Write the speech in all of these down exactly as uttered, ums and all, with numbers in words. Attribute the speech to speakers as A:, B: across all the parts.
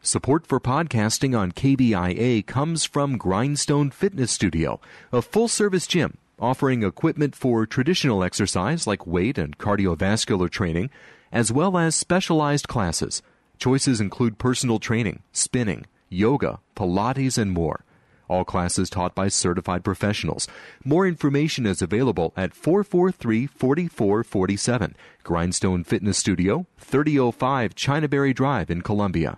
A: Support for podcasting on K B I A comes from Grindstone Fitness Studio, a full-service gym offering equipment for traditional exercise like weight and cardiovascular training, as well as specialized classes. Choices include personal training, spinning, yoga, Pilates, and more. All classes taught by certified professionals. More information is available at four four three, four four four seven. Grindstone Fitness Studio, thirty oh five Chinaberry Drive in Columbia.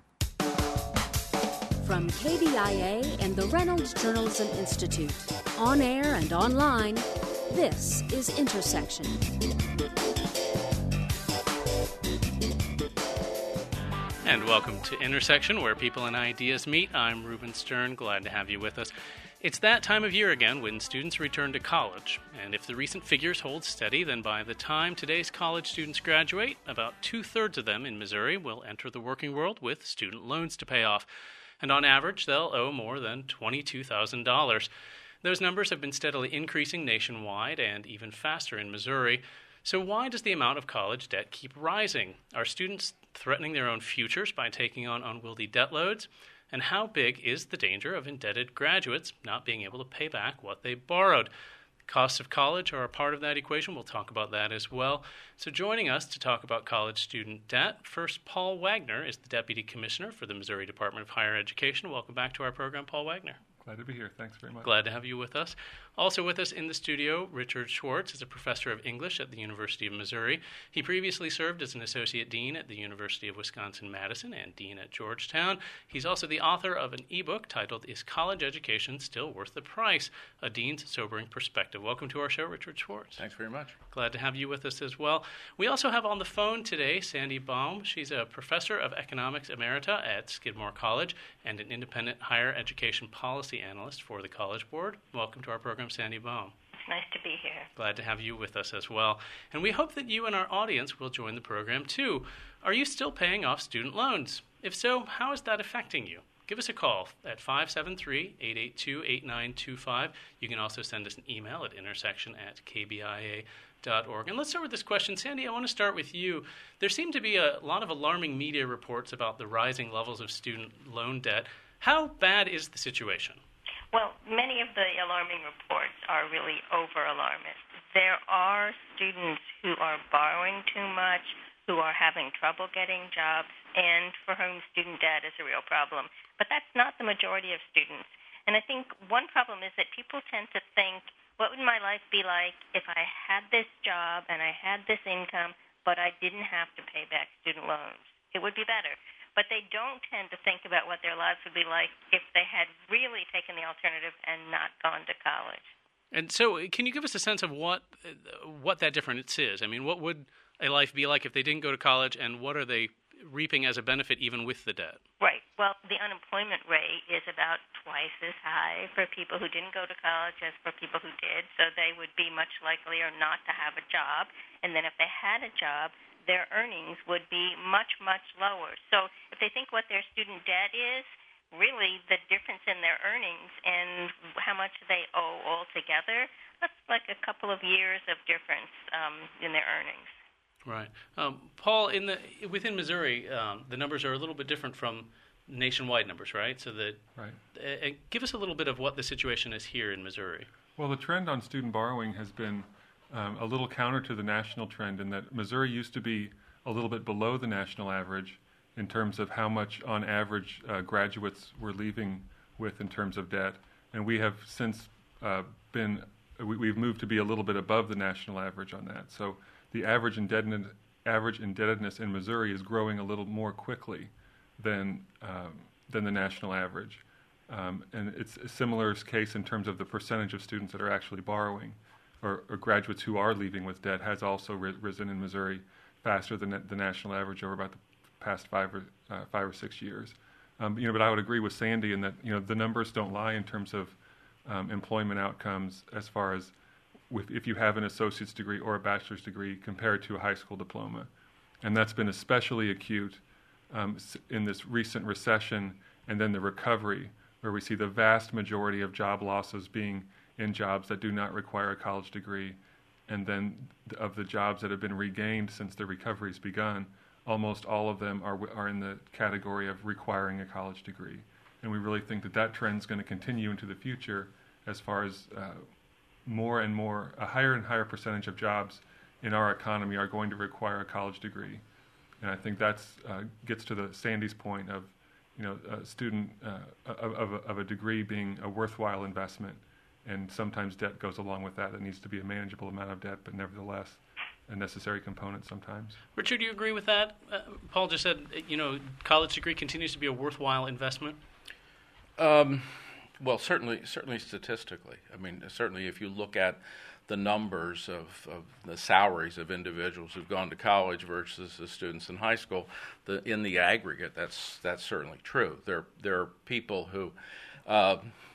B: From K B I A and the Reynolds Journalism Institute, on air and online, this is Intersection.
C: And welcome to Intersection, where people and ideas meet. I'm Reuben Stern, glad to have you with us. It's that time of year again when students return to college, and if the recent figures hold steady, then by the time today's college students graduate, about two-thirds of them in Missouri will enter the working world with student loans to pay off. And on average, they'll owe more than twenty-two thousand dollars. Those numbers have been steadily increasing nationwide and even faster in Missouri. So why does the amount of college debt keep rising? Are students threatening their own futures by taking on unwieldy debt loads? And how big is the danger of indebted graduates not being able to pay back what they borrowed? Costs of college are a part of that equation. We'll talk about that as well. So joining us to talk about college student debt, first, Paul Wagner is the Deputy Commissioner for the Missouri Department of Higher Education. Welcome back to our program, Paul Wagner.
D: Glad to be here. Thanks very much.
C: Glad to have you with us. Also with us in the studio, Richard Schwartz is a professor of English at the University of Missouri. He previously served as an associate dean at the University of Wisconsin-Madison and dean at Georgetown. He's also the author of an ebook titled, Is College Education Still Worth the Price? A Dean's Sobering Perspective. Welcome to our show, Richard Schwartz.
D: Thanks very much.
C: Glad to have you with us as well. We also have on the phone today Sandy Baum. She's a professor of economics emerita at Skidmore College and an independent higher education policy analyst for the College Board. Welcome to our program, Sandy Baum.
E: It's nice to be here.
C: Glad to have you with us as well. And we hope that you and our audience will join the program too. Are you still paying off student loans? If so, how is that affecting you? Give us a call at five seven three, eight eight two, eight nine two five. You can also send us an email at intersection at k b i a dot org. And let's start with this question. Sandy, I want to start with you. There seem to be a lot of alarming media reports about the rising levels of student loan debt. How bad is the situation?
E: Well, many of the alarming reports are really over-alarmist. There are students who are borrowing too much, who are having trouble getting jobs, and for whom student debt is a real problem. But that's not the majority of students. And I think one problem is that people tend to think, what would my life be like if I had this job and I had this income, but I didn't have to pay back student loans? It would be better. But they don't tend to think about what their lives would be like if they had really taken the alternative and not gone to college.
C: And so can you give us a sense of what what that difference is? I mean, what would a life be like if they didn't go to college, and what are they reaping as a benefit even with the debt?
E: Right. Well, the unemployment rate is about twice as high for people who didn't go to college as for people who did, so they would be much likelier not to have a job. And then if they had a job, their earnings would be much, much lower. So if they think what their student debt is, really the difference in their earnings and how much they owe altogether, that's like a couple of years of difference um, in their earnings.
C: Right. Um, Paul, in the within Missouri, um, the numbers are a little bit different from nationwide numbers, right? So that,
D: right.
C: Uh, give us a little bit of what the situation is here in Missouri.
D: Well, the trend on student borrowing has been um, a little counter to the national trend in that Missouri used to be a little bit below the national average in terms of how much, on average, uh, graduates were leaving with in terms of debt. And we have since uh, been, we, we've moved to be a little bit above the national average on that. So the average indebtedness, average indebtedness in Missouri is growing a little more quickly than um, than the national average. Um, and it's a similar case in terms of the percentage of students that are actually borrowing, or, or graduates who are leaving with debt has also ri- risen in Missouri faster than the national average over about the past five or uh, five or six years. Um, you know, but I would agree with Sandy in that you know the numbers don't lie in terms of um, employment outcomes as far as with, if you have an associate's degree or a bachelor's degree compared to a high school diploma, and that's been especially acute um, in this recent recession and then the recovery, where we see the vast majority of job losses being in jobs that do not require a college degree, and then of the jobs that have been regained since the recovery's begun, almost all of them are are in the category of requiring a college degree. And we really think that that trend is going to continue into the future as far as uh, more and more, a higher and higher percentage of jobs in our economy are going to require a college degree. And I think that's uh, gets to the Sandy's point of, you know, a student uh, of, of, a, of a degree being a worthwhile investment. And sometimes debt goes along with that. It needs to be a manageable amount of debt, but nevertheless a necessary component sometimes.
C: Richard, do you agree with that? Uh, Paul just said, you know, college degree continues to be a worthwhile investment.
F: Um, well, certainly, certainly statistically. I mean, certainly if you look at the numbers of, of the salaries of individuals who've gone to college versus the students in high school, the, in the aggregate, that's that's certainly true. There, there are people who uh,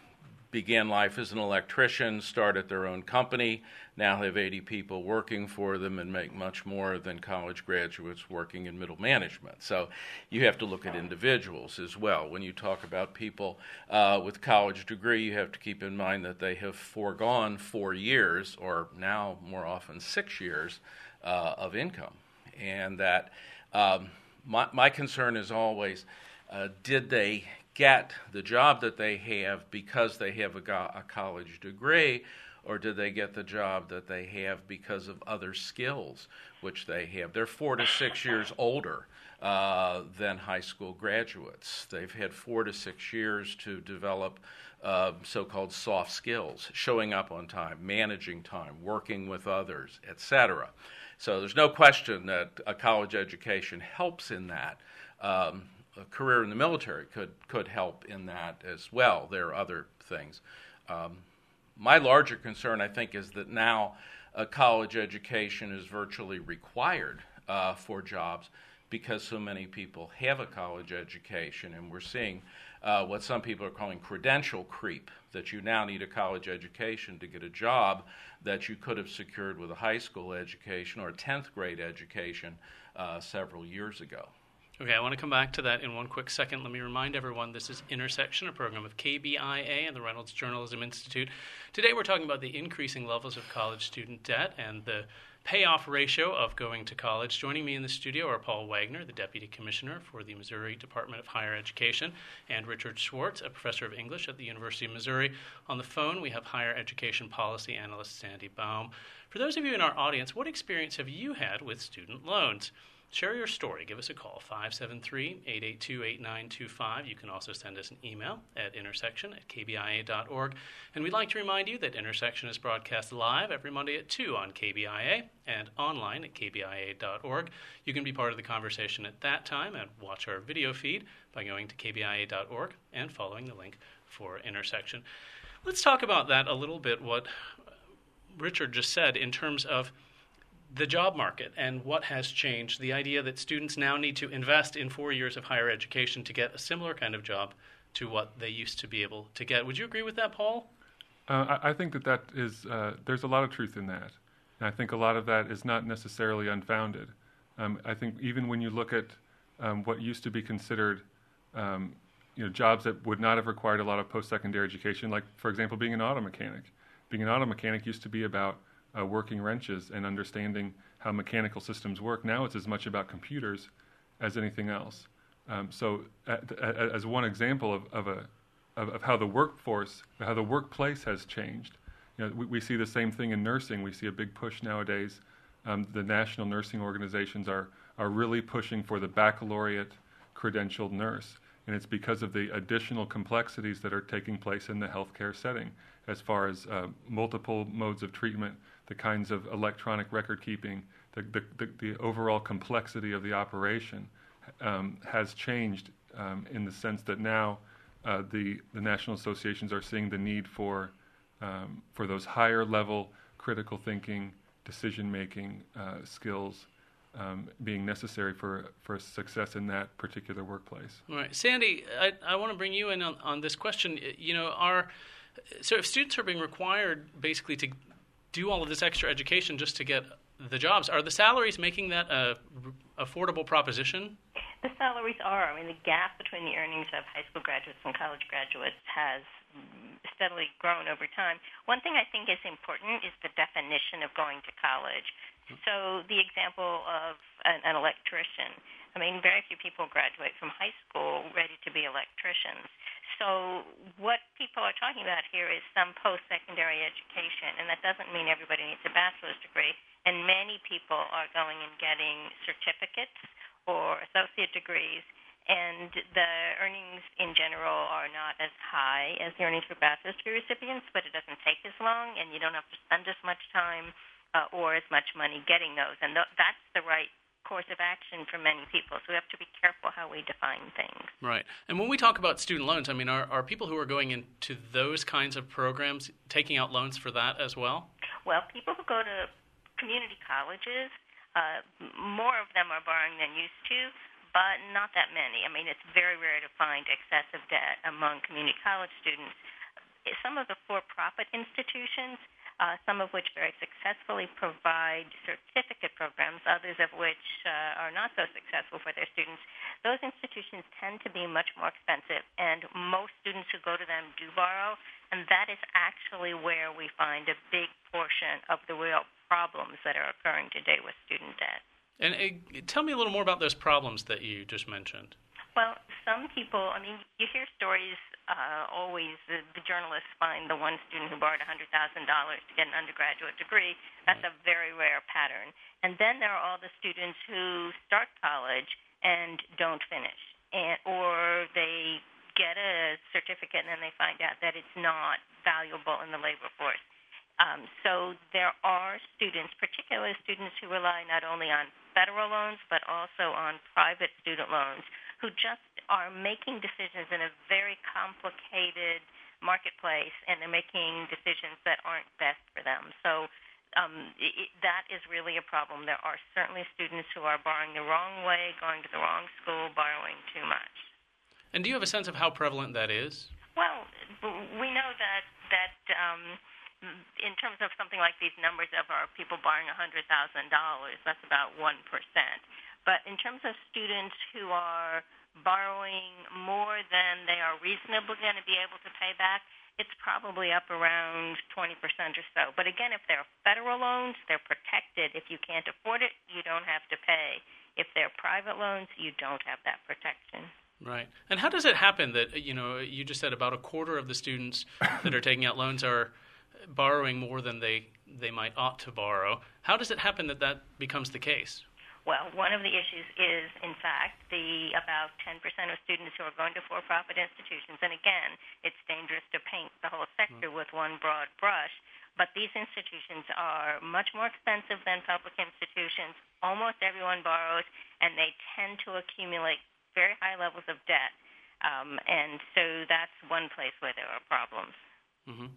F: began life as an electrician, started their own company, now have eighty people working for them and make much more than college graduates working in middle management. So you have to look at individuals as well. When you talk about people uh, with a college degree, you have to keep in mind that they have foregone four years, or now more often six years, uh, of income. And that um, my, my concern is always, uh, did they get the job that they have because they have a, go- a college degree, or did they get the job that they have because of other skills which they have? They're four to six years older uh, than high school graduates. They've had four to six years to develop uh, so-called soft skills, showing up on time, managing time, working with others, et cetera. So there's no question that a college education helps in that. Um, A career in the military could could help in that as well. There are other things. Um, my larger concern, I think, is that now a college education is virtually required uh, for jobs because so many people have a college education, and we're seeing uh, what some people are calling credential creep, that you now need a college education to get a job that you could have secured with a high school education or a tenth grade education uh, several years ago.
C: Okay, I want to come back to that in one quick second. Let me remind everyone this is Intersection, a program of K B I A and the Reynolds Journalism Institute. Today we're talking about the increasing levels of college student debt and the payoff ratio of going to college. Joining me in the studio are Paul Wagner, the Deputy Commissioner for the Missouri Department of Higher Education, and Richard Schwartz, a professor of English at the University of Missouri. On the phone, we have higher education policy analyst Sandy Baum. For those of you in our audience, what experience have you had with student loans? Share your story. Give us a call, five seven three, eight eight two, eight nine two five. You can also send us an email at intersection at k b i a dot org. And we'd like to remind you that Intersection is broadcast live every Monday at two on K B I A and online at k b i a dot org. You can be part of the conversation at that time and watch our video feed by going to k b i a dot org and following the link for Intersection. Let's talk about that a little bit, what Richard just said in terms of the job market and what has changed, the idea that students now need to invest in four years of higher education to get a similar kind of job to what they used to be able to get. Would you agree with that, Paul?
D: Uh, I, I think that that is, uh, there's a lot of truth in that. And I think a lot of that is not necessarily unfounded. Um, I think even when you look at um, what used to be considered um, you know, jobs that would not have required a lot of post-secondary education, like, for example, being an auto mechanic. Being an auto mechanic used to be about Uh, working wrenches and understanding how mechanical systems work. Now it's as much about computers as anything else. Um, so uh, uh, as one example of, of, a, of, of how the workforce, how the workplace has changed, you know, we, we see the same thing in nursing. We see a big push nowadays. Um, the national nursing organizations are, are really pushing for the baccalaureate credentialed nurse. And it's because of the additional complexities that are taking place in the healthcare setting as far as uh, multiple modes of treatment, the kinds of electronic record keeping, the, the, the, the overall complexity of the operation um, has changed um, in the sense that now uh, the, the national associations are seeing the need for, um, for those higher level critical thinking, decision making uh, skills um, being necessary for, for success in that particular workplace.
C: All right. Sandy, I, I want to bring you in on, on this question. You know, are, so if students are being required basically to do all of this extra education just to get the jobs, are the salaries making that a r- affordable proposition?
E: The salaries are. I mean, the gap between the earnings of high school graduates and college graduates has steadily grown over time. One thing I think is important is the definition of going to college. So the example of an, an electrician, I mean, very few people graduate from high school ready to be electricians. So what people are talking about here is some post-secondary education, and that doesn't mean everybody needs a bachelor's degree. And many people are going and getting certificates or associate degrees, and the earnings in general are not as high as the earnings for bachelor's degree recipients, but it doesn't take as long, and you don't have to spend as much time uh, or as much money getting those. And th- that's the right course of action for many people. So we have to be careful how we define things.
C: Right. And when we talk about student loans, I mean, are, are people who are going into those kinds of programs taking out loans for that as well?
E: Well, people who go to community colleges, uh, more of them are borrowing than used to, but not that many. I mean, it's very rare to find excessive debt among community college students. Some of the for-profit institutions, Uh, some of which very successfully provide certificate programs, others of which uh, are not so successful for their students. Those institutions tend to be much more expensive, and most students who go to them do borrow, and that is actually where we find a big portion of the real problems that are occurring today with student debt.
C: And uh, tell me a little more about those problems that you just mentioned.
E: Well, some people, I mean, you hear stories uh, always, the, the journalists find the one student who borrowed one hundred thousand dollars to get an undergraduate degree. That's a very rare pattern. And then there are all the students who start college and don't finish, and or they get a certificate and then they find out that it's not valuable in the labor force. Um, so there are students, particularly students who rely not only on federal loans but also on private student loans, who just are making decisions in a very complicated marketplace, and they're making decisions that aren't best for them. So um, it, that is really a problem. There are certainly students who are borrowing the wrong way, going to the wrong school, borrowing too much.
C: And do you have a sense of how prevalent that is?
E: Well, we know that that um, in terms of something like these numbers of our people borrowing one hundred thousand dollars, that's about one percent. But in terms of students who are borrowing more than they are reasonably going to be able to pay back, it's probably up around twenty percent or so. But again, if they're federal loans, they're protected. If you can't afford it, you don't have to pay. If they're private loans, you don't have that protection.
C: Right. And how does it happen that, you know, you just said about a quarter of the students that are taking out loans are borrowing more than they, they might ought to borrow? How does it happen that that becomes the case?
E: Well, one of the issues is, in fact, the about ten percent of students who are going to for-profit institutions. And again, it's dangerous to paint the whole sector with one broad brush, but these institutions are much more expensive than public institutions. Almost everyone borrows, and they tend to accumulate very high levels of debt. Um, and so that's one place where there are problems.
C: Mm-hmm.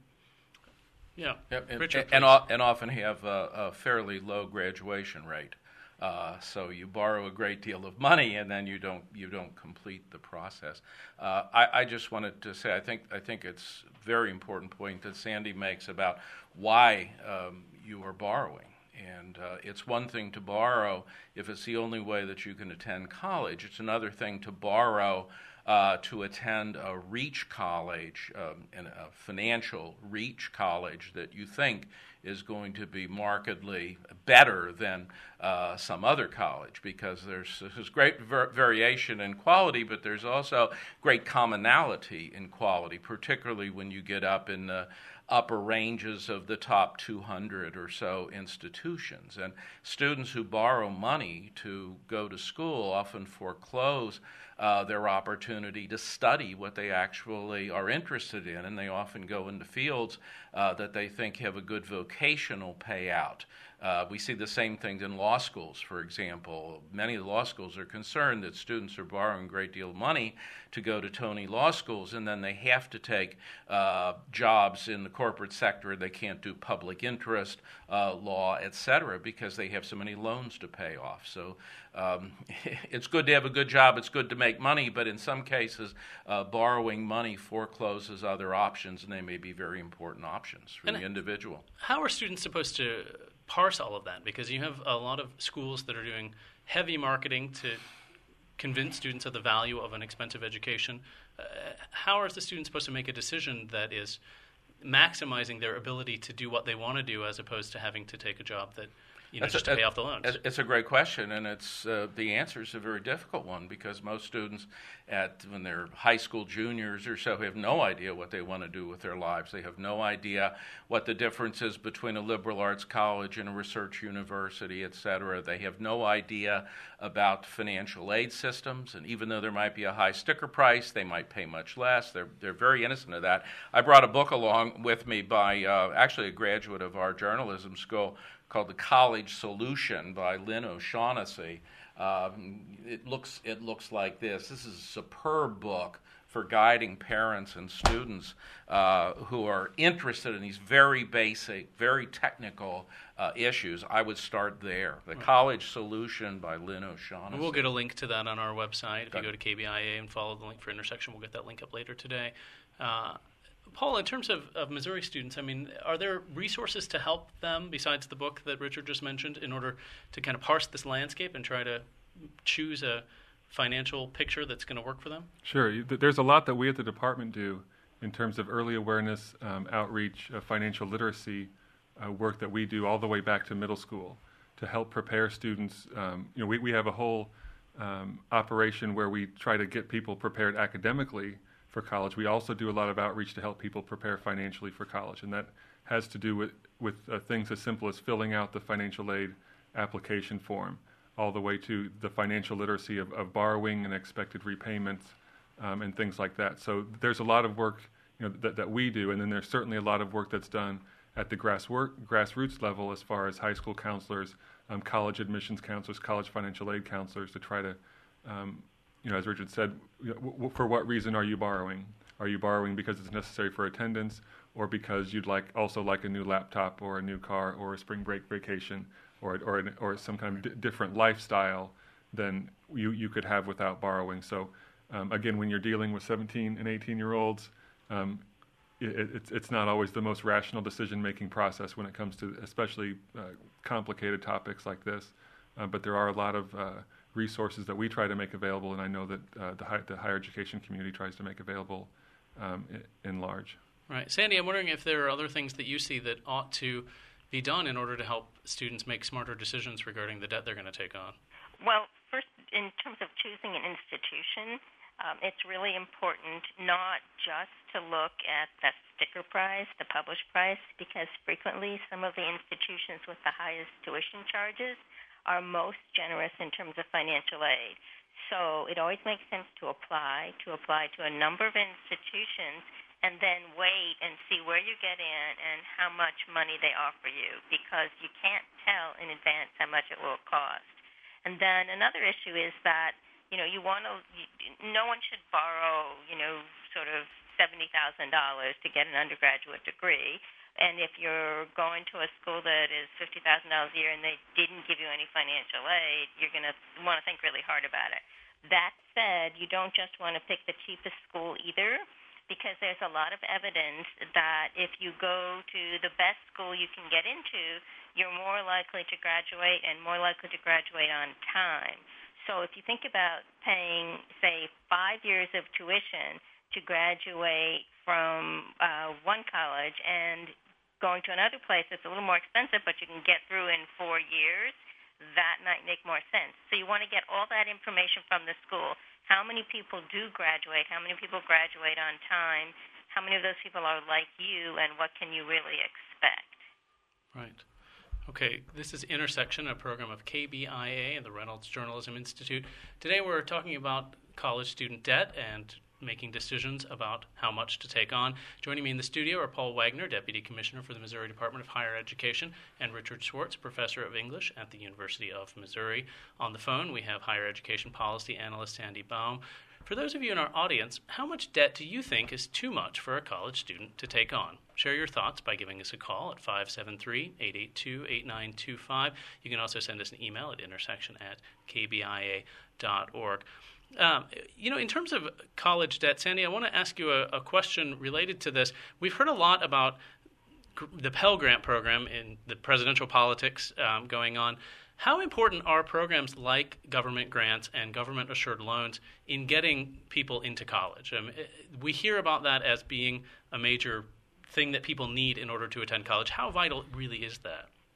C: Yeah.
F: Yep. And,
C: Richard,
F: and, and, and often have a, a fairly low graduation rate. Uh, so you borrow a great deal of money, and then you don't you don't complete the process. Uh, I, I just wanted to say I think I think it's a very important point that Sandy makes about why um, you are borrowing. And uh, it's one thing to borrow if it's the only way that you can attend college. It's another thing to borrow uh, to attend a reach college, um, and a financial reach college that you think is going to be markedly better than uh, some other college, because there's, there's great ver- variation in quality, but there's also great commonality in quality, particularly when you get up in the upper ranges of the top two hundred or so institutions. And students who borrow money to go to school often foreclose uh, their opportunity to study what they actually are interested in, and they often go into fields uh, that they think have a good vocational payout. Uh, we see the same thing in law schools, for example. Many of the law schools are concerned that students are borrowing a great deal of money to go to Tony law schools, and then they have to take uh, jobs in the corporate sector. They can't do public interest uh, law, et cetera, because they have so many loans to pay off. So um, it's good to have a good job. It's good to make money, but in some cases, uh, borrowing money forecloses other options, and they may be very important options for
C: and
F: the individual.
C: How are students supposed to parse all of that? Because you have a lot of schools that are doing heavy marketing to convince students of the value of an expensive education. Uh, how are the students supposed to make a decision that is maximizing their ability to do what they want to do, as opposed to having to take a job that you know,
F: That's
C: just
F: a,
C: to pay off the loans?
F: It's a great question, and it's uh, the answer is a very difficult one because most students, at when they're high school juniors or so, have no idea what they want to do with their lives. They have no idea what the difference is between a liberal arts college and a research university, et cetera. They have no idea about financial aid systems, and even though there might be a high sticker price, they might pay much less. They're they're very innocent of that. I brought a book along with me by uh, actually a graduate of our journalism school called The College Solution by Lynn O'Shaughnessy. Um, it looks it looks like this. This is a superb book for guiding parents and students uh, who are interested in these very basic, very technical uh, issues. I would start there. The right. College Solution by Lynn O'Shaughnessy.
C: And we'll get a link to that on our website. If
F: okay.
C: you go to K B I A and follow the link for Intersection, we'll get that link up later today. Uh, Paul, in terms of, of Missouri students, I mean, are there resources to help them besides the book that Richard just mentioned in order to kind of parse this landscape and try to choose a financial picture that's going to work for them?
D: Sure. There's a lot that we at the department do in terms of early awareness, um, outreach, uh, financial literacy uh, work that we do all the way back to middle school to help prepare students. Um, you know, we, we have a whole um, operation where we try to get people prepared academically for college. We also do a lot of outreach to help people prepare financially for college, and that has to do with, with uh, things as simple as filling out the financial aid application form, all the way to the financial literacy of, of borrowing and expected repayments um, and things like that. So there's a lot of work you know, that, that we do, and then there's certainly a lot of work that's done at the grass work, grassroots level as far as high school counselors, um, college admissions counselors, college financial aid counselors to try to um, you know, as Richard said, you know, w- w- for what reason are you borrowing? Are you borrowing because it's necessary for attendance, or because you'd like also like a new laptop or a new car or a spring break vacation, or or an, or some kind of d- different lifestyle than you you could have without borrowing? So um, again, when you're dealing with seventeen and eighteen year olds, um, it, it's it's not always the most rational decision making process when it comes to especially uh, complicated topics like this. Uh, but there are a lot of uh, resources that we try to make available, and I know that uh, the, high, the higher education community tries to make available um, in, in large.
C: Right. Sandy, I'm wondering if there are other things that you see that ought to be done in order to help students make smarter decisions regarding the debt they're going to take on.
E: Well, first, in terms of choosing an institution, um, it's really important not just to look at the sticker price, the published price, because frequently some of the institutions with the highest tuition charges are most generous in terms of financial aid. So it always makes sense to apply, to apply to a number of institutions, and then wait and see where you get in and how much money they offer you, because you can't tell in advance how much it will cost. And then another issue is that, you know, you want to, you, no one should borrow, you know, sort of seventy thousand dollars to get an undergraduate degree. And if you're going to a school that is fifty thousand dollars a year and they didn't give you any financial aid, you're going to want to think really hard about it. That said, you don't just want to pick the cheapest school either, because there's a lot of evidence that if you go to the best school you can get into, you're more likely to graduate and more likely to graduate on time. So if you think about paying, say, five years of tuition to graduate from uh, one college and going to another place that's a little more expensive, but you can get through in four years, that might make more sense. So you want to get all that information from the school. How many people do graduate? How many people graduate on time? How many of those people are like you, and what can you really expect?
C: Right. Okay, this is Intersection, a program of K B I A and the Reynolds Journalism Institute. Today we're talking about college student debt and making decisions about how much to take on. Joining me in the studio are Paul Wagner, Deputy Commissioner for the Missouri Department of Higher Education, and Richard Schwartz, Professor of English at the University of Missouri. On the phone, we have Higher Education Policy Analyst Sandy Baum. For those of you in our audience, how much debt do you think is too much for a college student to take on? Share your thoughts by giving us a call at five seven three, eight eight two, eight nine two five. You can also send us an email at intersection at k b i a dot org. Um, you know, in terms of college debt, Sandy, I want to ask you a, a question related to this. We've heard a lot about gr- the Pell Grant program in the presidential politics um, going on. How important are programs like government grants and government-assured loans in getting people into college? Um, we hear about that as being a major thing that people need in order to attend college. How vital really is that?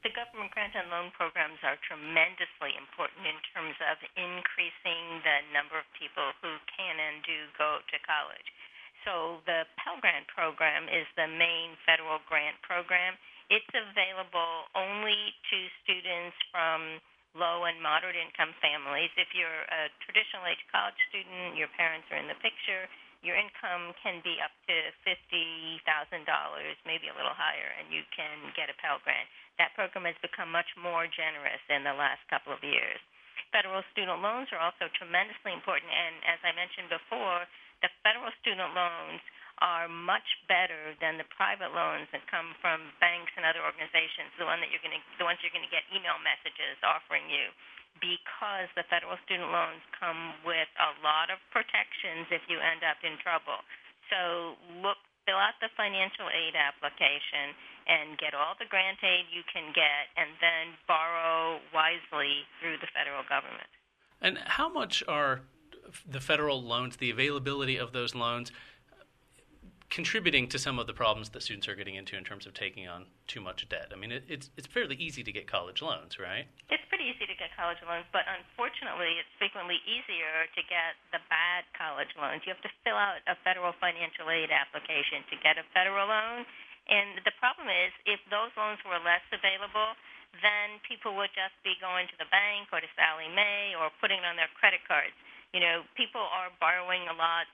E: the government grant and loan programs are tremendously important in terms of increasing the number of people who can and do go to college. So the Pell Grant program is the main federal grant program. It's available only to students from low and moderate income families. If you're a traditional age college student, your parents are in the picture, your income can be up to fifty thousand dollars, maybe a little higher, and you can get a Pell Grant. That program has become much more generous in the last couple of years. Federal student loans are also tremendously important, and as I mentioned before, the federal student loans are much better than the private loans that come from banks and other organizations, the one that you're going to, the ones you're going to get email messages offering you, because the federal student loans come with a lot of protections if you end up in trouble. So look, fill out the financial aid application and get all the grant aid you can get, and then borrow wisely through the federal government.
C: And how much are the federal loans, the availability of those loans, contributing to some of the problems that students are getting into in terms of taking on too much debt? I mean, it, it's it's fairly easy to get college loans, right?
E: It's pretty easy to get college loans, but unfortunately, it's frequently easier to get the bad college loans. You have to fill out a federal financial aid application to get a federal loan, and the problem is, if those loans were less available, then people would just be going to the bank or to Sallie Mae or putting it on their credit cards. You know, people are borrowing a lot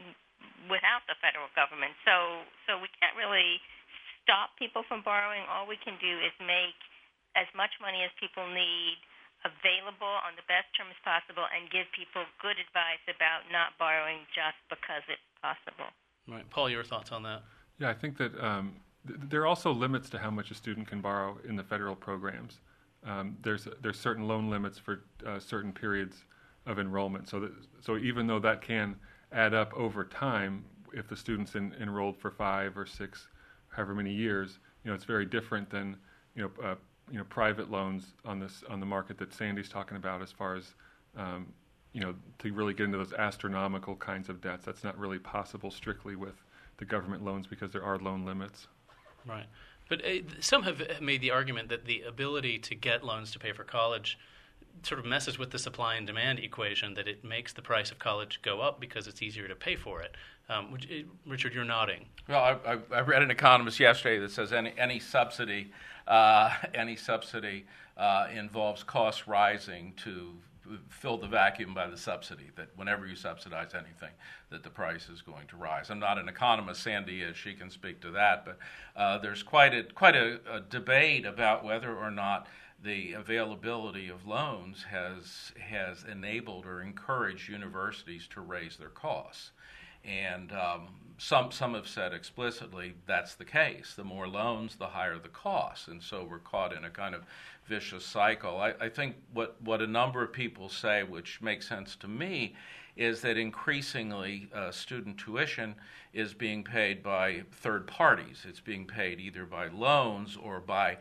E: without the federal government. So so we can't really stop people from borrowing. All we can do is make as much money as people need available on the best terms possible and give people good advice about not borrowing just because it's possible.
C: Right. Paul, your thoughts on that?
D: Yeah, I think that um, th- there are also limits to how much a student can borrow in the federal programs. Um, there's there's certain loan limits for uh, certain periods of enrollment. So that, so even though that can add up over time, if the student's in, enrolled for five or six, however many years, you know, it's very different than you know uh, you know private loans on this on the market that Sandy's talking about, as far as um, you know to really get into those astronomical kinds of debts. That's not really possible strictly with the government loans because there are loan limits.
C: Right. But uh, some have made the argument that the ability to get loans to pay for college sort of messes with the supply and demand equation, that it makes the price of college go up because it's easier to pay for it. Um, which, Richard, you're nodding.
F: Well, I, I, I read an economist yesterday that says any any subsidy uh, any subsidy uh, involves costs rising to fill the vacuum by the subsidy, that whenever you subsidize anything, that the price is going to rise. I'm not an economist. Sandy is. She can speak to that. But uh, there's quite a quite a, a debate about whether or not the availability of loans has has enabled or encouraged universities to raise their costs. And um, some some have said explicitly that's the case. The more loans, the higher the costs. And so we're caught in a kind of vicious cycle. I, I think what, what a number of people say, which makes sense to me, is that increasingly uh, student tuition is being paid by third parties. It's being paid either by loans or by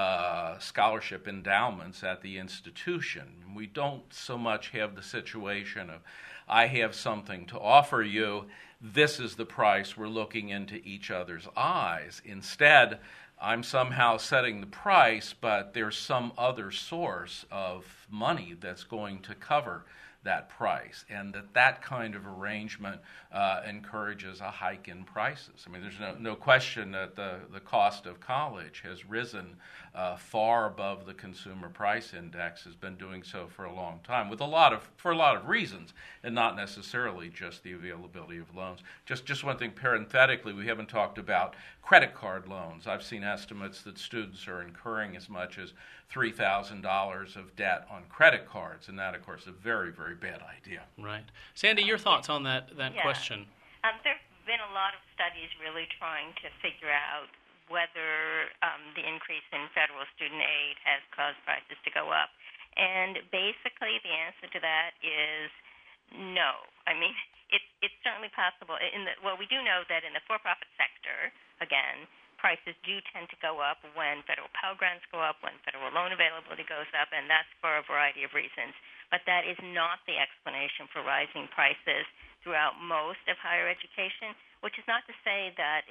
F: uh, scholarship endowments at the institution. We don't so much have the situation of, I have something to offer you, this is the price, we're looking into each other's eyes. Instead, I'm somehow setting the price, but there's some other source of money that's going to cover that price, and that that kind of arrangement uh, encourages a hike in prices. I mean, there's no, no question that the, the cost of college has risen uh, far above the consumer price index, has been doing so for a long time, with a lot of for a lot of reasons, and not necessarily just the availability of loans. Just just one thing parenthetically, we haven't talked about credit card loans. I've seen estimates that students are incurring as much as three thousand dollars of debt on credit cards, and that, of course, is a very, very bad idea.
C: Right. Sandy, your thoughts on that, that
E: yeah.
C: question?
E: Um, there have been a lot of studies really trying to figure out whether um, the increase in federal student aid has caused prices to go up. And basically the answer to that is no. I mean, it, it's certainly possible. In the, well, we do know that in the for-profit sector, again, prices do tend to go up when federal Pell Grants go up, when federal loan availability goes up, and that's for a variety of reasons. But that is not the explanation for rising prices throughout most of higher education, which is not to say that it's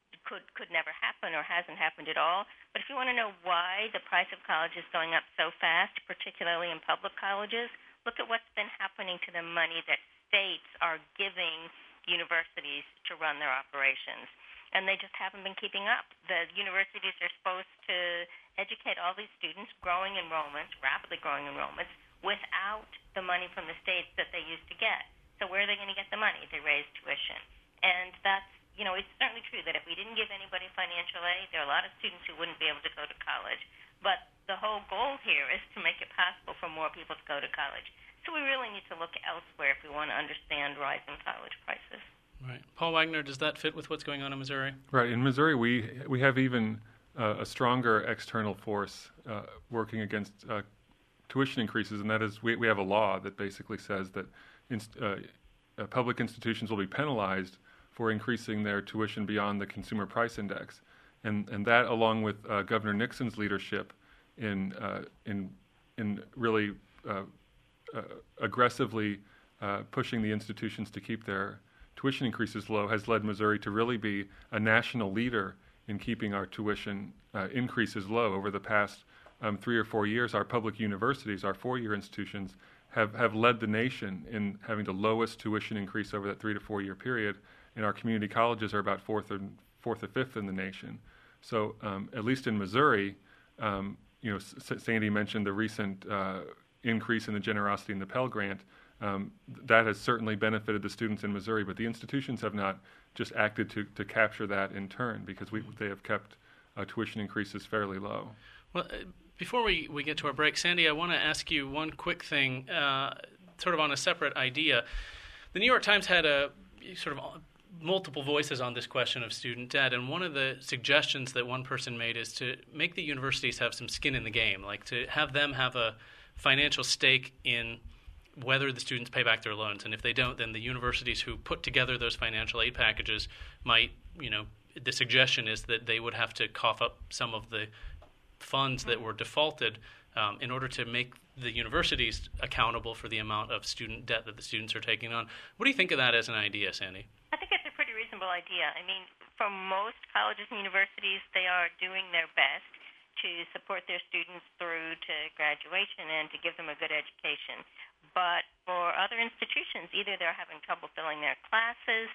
E: could could never happen or hasn't happened at all. But if you want to know why the price of college is going up so fast, particularly in public colleges, look at what's been happening to the money that states are giving universities to run their operations. And they just haven't been keeping up. The universities are supposed to educate all these students, growing enrollments, rapidly growing enrollments, without the money from the states that they used to get. So where are they going to get the money? They raise tuition. And that's, you know, it's certainly true that if we didn't give anybody financial aid, there are a lot of students who wouldn't be able to go to college. But the whole goal here is to make it possible for more people to go to college. So we really need to look elsewhere if we want to understand rising college prices.
C: Right. Paul Wagner, does that fit with what's going on in Missouri?
D: Right. In Missouri, we we have even uh, a stronger external force uh, working against uh, tuition increases, and that is we, we have a law that basically says that inst- uh, uh, public institutions will be penalized for increasing their tuition beyond the consumer price index. And and that, along with uh, Governor Nixon's leadership in uh, in in really uh, uh, aggressively uh, pushing the institutions to keep their tuition increases low, has led Missouri to really be a national leader in keeping our tuition uh, increases low. Over the past um, three or four years, our public universities, our four-year institutions, have, have led the nation in having the lowest tuition increase over that three to four-year period, and our community colleges are about fourth or fourth or fifth in the nation. So, um, at least in Missouri, um, you know, S- Sandy mentioned the recent uh, increase in the generosity in the Pell Grant. Um, that has certainly benefited the students in Missouri, but the institutions have not just acted to, to capture that in turn, because we, they have kept uh, tuition increases fairly low.
C: Well, uh, before we, we get to our break, Sandy, I want to ask you one quick thing, uh, sort of on a separate idea. The New York Times had a sort of multiple voices on this question of student debt, and one of the suggestions that one person made is to make the universities have some skin in the game, like to have them have a financial stake in whether the students pay back their loans. And if they don't, then the universities who put together those financial aid packages might, you know, the suggestion is that they would have to cough up some of the funds that were defaulted um, in order to make the universities accountable for the amount of student debt that the students are taking on. What do you think of that as an idea, Sandy?
E: I think it's a pretty reasonable idea. I mean, for most colleges and universities, they are doing their best to support their students through to graduation and to give them a good education. But for other institutions, either they're having trouble filling their classes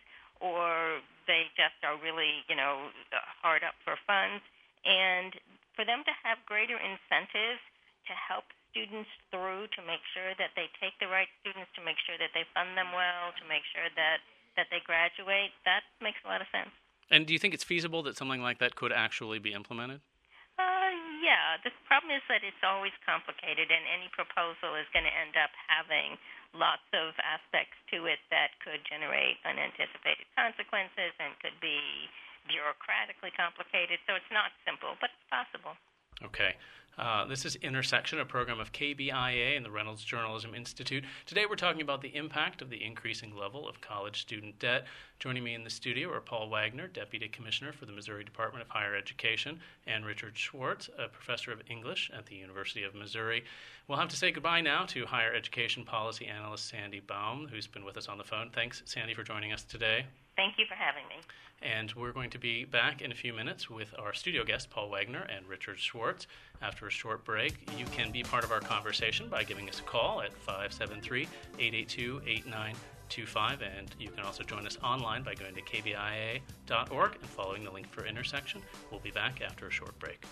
E: or they just are really, you know, hard up for funds. And for them to have greater incentives to help students through, to make sure that they take the right students, to make sure that they fund them well, to make sure that, that they graduate, that makes a lot of sense.
C: And do you think it's feasible that something like that could actually be implemented?
E: Uh, yeah. The problem is that it's always complicated, and any proposal is going to end up having lots of aspects to it that could generate unanticipated consequences and could be bureaucratically complicated. So it's not simple, but it's possible.
C: Okay. Uh, this is Intersection, a program of K B I A and the Reynolds Journalism Institute. Today we're talking about the impact of the increasing level of college student debt. Joining me in the studio are Paul Wagner, Deputy Commissioner for the Missouri Department of Higher Education, and Richard Schwartz, a Professor of English at the University of Missouri. We'll have to say goodbye now to Higher Education Policy Analyst Sandy Baum, who's been with us on the phone. Thanks, Sandy, for joining us today.
E: Thank you for having me.
C: And we're going to be back in a few minutes with our studio guests, Paul Wagner and Richard Schwartz. After a short break, you can be part of our conversation by giving us a call at five seven three, eight eight two, eight nine two five, and you can also join us online by going to k b i a dot org and following the link for Intersection. We'll be back after a short break.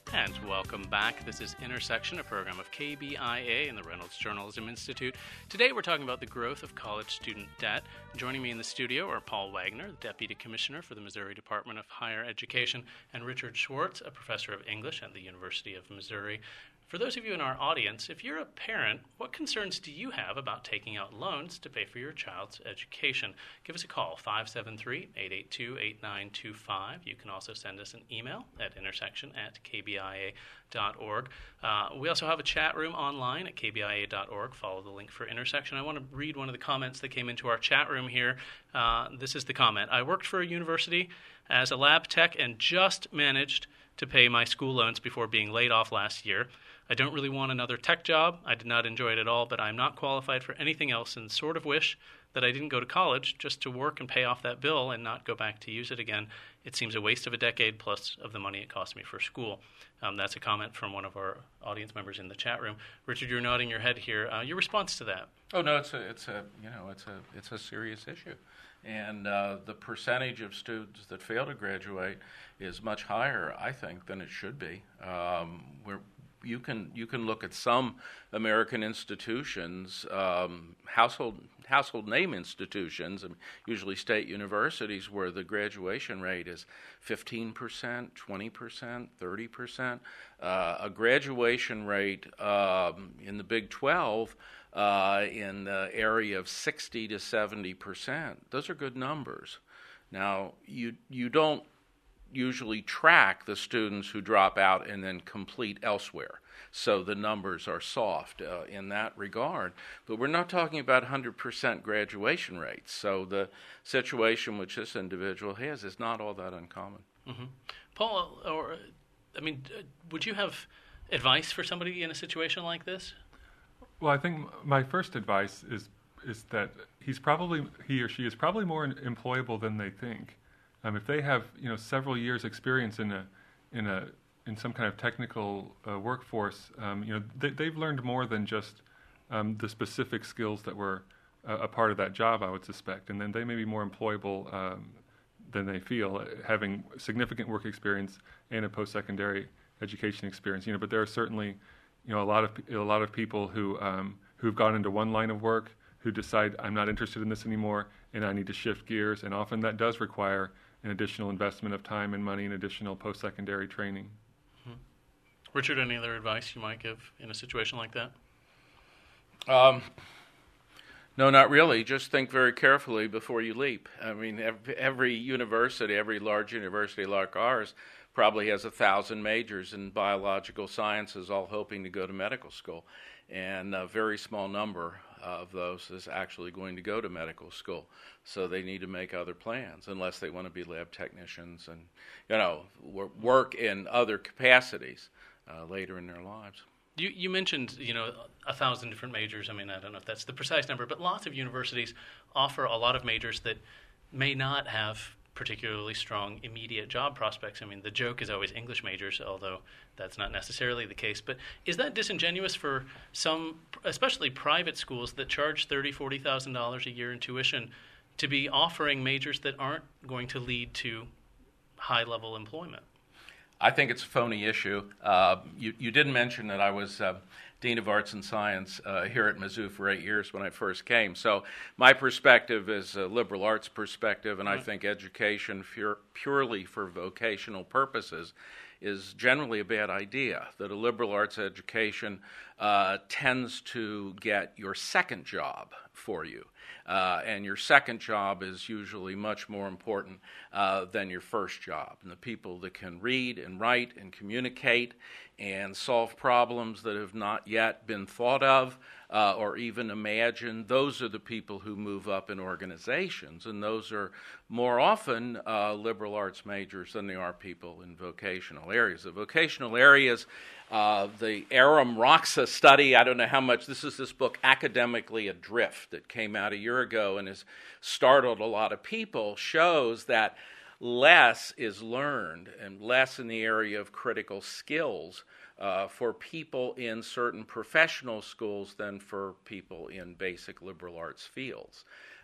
C: And welcome back. This is Intersection, a program of K B I A and the Reynolds Journalism Institute. Today we're talking about the growth of college student debt. Joining me in the studio are Paul Wagner, the Deputy Commissioner for the Missouri Department of Higher Education, and Richard Schwartz, a professor of English at the University of Missouri. For those of you in our audience, if you're a parent, what concerns do you have about taking out loans to pay for your child's education? Give us a call, five seven three, eight eight two, eight nine two five. You can also send us an email at intersection at k b i a dot org. Uh, we also have a chat room online at k b i a dot org. Follow the link for Intersection. I want to read one of the comments that came into our chat room here. Uh, this is the comment. I worked for a university as a lab tech and just managed to pay my school loans before being laid off last year. I don't really want another tech job. I did not enjoy it at all, but I'm not qualified for anything else and sort of wish that I didn't go to college just to work and pay off that bill and not go back to use it again. It seems a waste of a decade plus of the money it cost me for school. Um, that's a comment from one of our audience members in the chat room. Richard, you're nodding your head here. Uh, your response to that?
F: Oh no, it's a it's a you know it's a it's a serious issue, and uh, the percentage of students that fail to graduate is much higher, I think, than it should be. Um, we're You can you can look at some American institutions, um, household household name institutions, usually state universities, where the graduation rate is fifteen percent, twenty percent, thirty percent. Uh, a graduation rate um, in the Big twelve uh, in the area of sixty to seventy percent. Those are good numbers. Now you you don't usually track the students who drop out and then complete elsewhere. So the numbers are soft uh, in that regard. But we're not talking about one hundred percent graduation rates. So the situation which this individual has is not all that uncommon.
C: Mm-hmm. Paul, or I mean, would you have advice for somebody in a situation like this?
D: Well, I think my first advice is is that he's probably he or she is probably more employable than they think. Um, if they have, you know, several years' experience in a, in a, in some kind of technical uh, workforce, um, you know, they, they've learned more than just um, the specific skills that were uh, a part of that job, I would suspect, and then they may be more employable um, than they feel, uh, having significant work experience and a post-secondary education experience. You know, but there are certainly, you know, a lot of a lot of people who um, who've gone into one line of work who decide I'm not interested in this anymore and I need to shift gears, and often that does require an additional investment of time and money and additional post-secondary training.
C: Mm-hmm. Richard, any other advice you might give in a situation like that?
F: Um, no, not really. Just think very carefully before you leap. I mean, every, every university, every large university like ours, probably has a thousand majors in biological sciences, all hoping to go to medical school. And a very small number of those is actually going to go to medical school. So they need to make other plans unless they want to be lab technicians and, you know, work in other capacities uh, later in their lives.
C: You, you mentioned, you know, a thousand different majors. I mean, I don't know if that's the precise number, but lots of universities offer a lot of majors that may not have particularly strong immediate job prospects. I mean, the joke is always English majors, although that's not necessarily the case. But is that disingenuous for some, especially private schools that charge thirty thousand dollars, forty thousand dollars a year in tuition, to be offering majors that aren't going to lead to high-level employment?
F: I think it's a phony issue. Uh, you, you didn't mention that I was uh, Dean of Arts and Science uh, here at Mizzou for eight years when I first came. So my perspective is a liberal arts perspective, and I think education pure, purely for vocational purposes is generally a bad idea, that a liberal arts education uh, tends to get your second job for you. Uh, and your second job is usually much more important uh, than your first job. And the people that can read and write and communicate and solve problems that have not yet been thought of uh, or even imagined, those are the people who move up in organizations. And those are more often uh, liberal arts majors than they are people in vocational areas. The vocational areas, uh, the Aram Roxa study, I don't know how much, this is this book, Academically Adrift, that came out a year ago and has startled a lot of people, shows that less is learned and less in the area of critical skills uh, for people in certain professional schools than for people in basic liberal arts fields.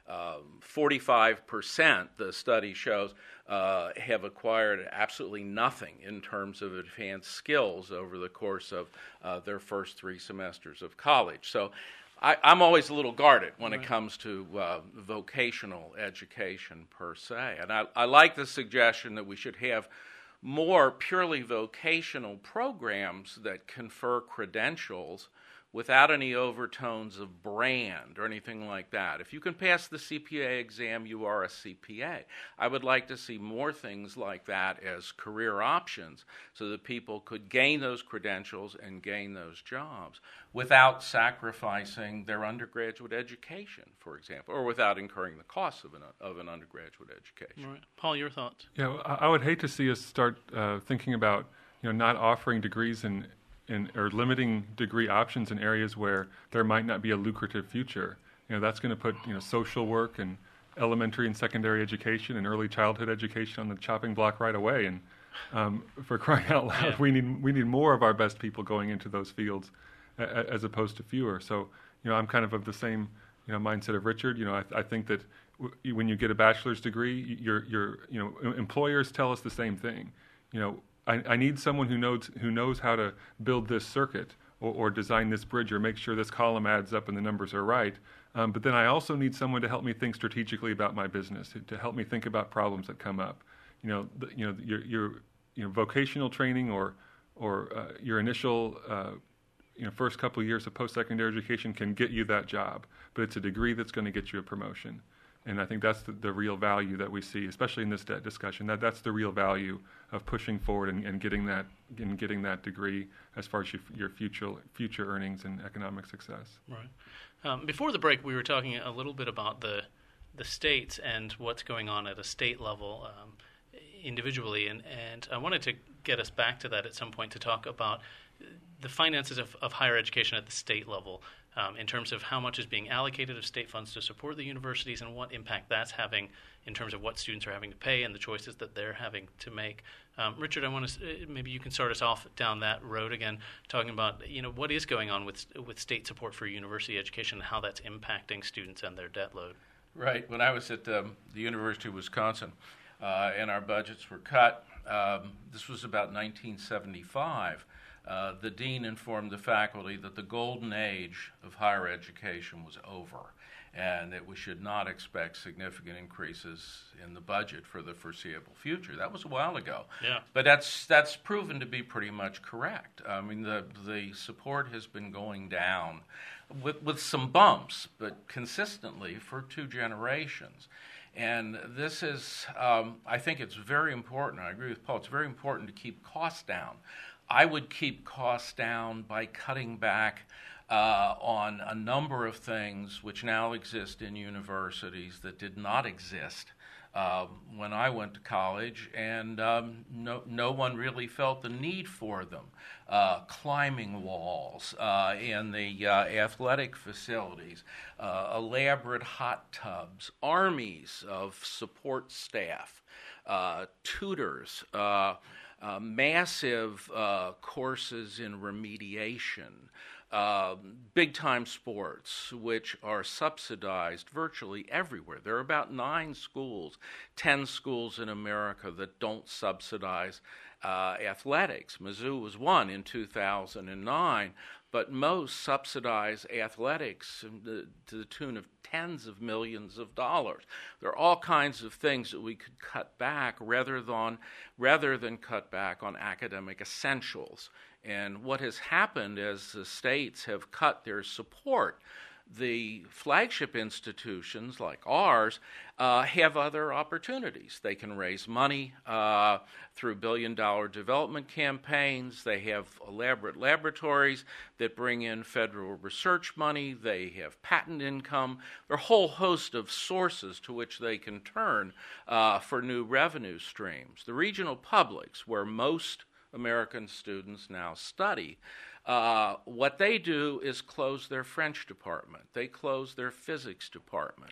F: Um, forty-five percent, the study shows, uh, have acquired absolutely nothing in terms of advanced skills over the course of uh, their first three semesters of college. So I, I'm always a little guarded when right. it comes to uh, vocational education per se. And I, I like the suggestion that we should have more purely vocational programs that confer credentials without any overtones of brand or anything like that. If you can pass the C P A exam, you are a C P A. I would like to see more things like that as career options so that people could gain those credentials and gain those jobs without sacrificing their undergraduate education, for example, or without incurring the costs of an, of an undergraduate education.
C: Right. Paul, your thoughts?
D: Yeah, well, I would hate to see us start uh, thinking about, you know, not offering degrees in In, or limiting degree options in areas where there might not be a lucrative future. You know, that's going to put, you know, social work and elementary and secondary education and early childhood education on the chopping block right away. And um, for crying out loud, yeah. we need we need more of our best people going into those fields a, as opposed to fewer. So, you know, I'm kind of of the same, you know, mindset of Richard. You know, I, I think that w- when you get a bachelor's degree, your your you know, employers tell us the same thing. You know, I, I need someone who knows who knows how to build this circuit or, or design this bridge or make sure this column adds up and the numbers are right. Um, but then I also need someone to help me think strategically about my business, to, to help me think about problems that come up. You know, the, you know, your your you know vocational training or or uh, your initial uh, you know first couple of years of post-secondary education can get you that job, but it's a degree that's going to get you a promotion. And I think that's the, the real value that we see, especially in this debt discussion. That that's the real value of pushing forward and, and getting that and getting that degree as far as your, your future future earnings and economic success.
C: Right. Um, before the break, we were talking a little bit about the the states and what's going on at a state level um, individually, and and I wanted to get us back to that at some point to talk about the finances of, of higher education at the state level. Um, in terms of how much is being allocated of state funds to support the universities and what impact that's having in terms of what students are having to pay and the choices that they're having to make. Um, Richard, I want to uh, maybe you can start us off down that road again, talking about you know what is going on with with state support for university education and how that's impacting students and their debt load.
F: Right. When I was at um, the University of Wisconsin uh, and our budgets were cut, um, this was about nineteen seventy-five. Uh, the dean informed the faculty that the golden age of higher education was over and that we should not expect significant increases in the budget for the foreseeable future. That was a while ago.
C: Yeah.
F: But that's that's proven to be pretty much correct. I mean, the the support has been going down with, with some bumps, but consistently for two generations. And this is, um, I think it's very important. I agree with Paul. It's very important to keep costs down. I would keep costs down by cutting back uh, on a number of things which now exist in universities that did not exist uh, when I went to college, and um, no, no one really felt the need for them. Uh, climbing walls uh, in the uh, athletic facilities, uh, elaborate hot tubs, armies of support staff, uh, tutors, uh, Uh, massive uh, courses in remediation, uh, big-time sports, which are subsidized virtually everywhere. There are about nine schools, ten schools in America that don't subsidize uh, athletics. Mizzou was one in two thousand nine, but most subsidize athletics to the tune of tens of millions of dollars. There are all kinds of things that we could cut back rather than rather than cut back on academic essentials. And what has happened as the states have cut their support, the flagship institutions like ours uh, have other opportunities. They can raise money uh, through billion-dollar development campaigns. They have elaborate laboratories that bring in federal research money. They have patent income. There are a whole host of sources to which they can turn uh, for new revenue streams. The regional publics, where most American students now study, Uh, what they do is close their French department. They close their physics department.